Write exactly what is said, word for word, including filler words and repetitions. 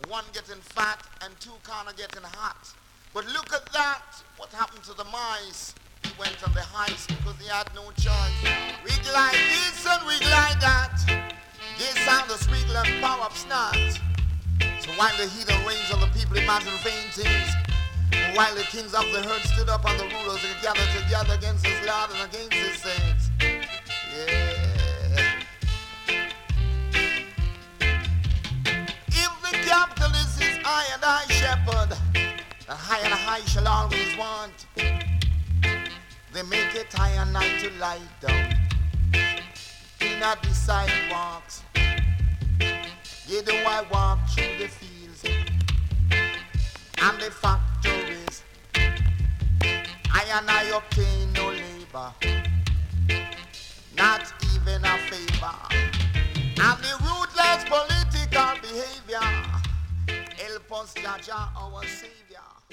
one getting fat and two kind of getting hot. But look at that, what happened to the mice? He went on the heist because he had no choice. Wiggle like this and wiggle like that. This sound the squeal and power up snot. So while the heat and rains on the people imagine vain things, while the kings of the herd stood up and the rulers gathered together against his Lord and against his saints. Yeah. If the capitalist is I and I shepherd, the high and high shall always want. They make it high and night to lie down in at the sidewalks. Yeah, do I walk through the fields and the factories? I and I obtain no labor, not even a favor. And the ruthless political behavior help us, Jaja, our Savior.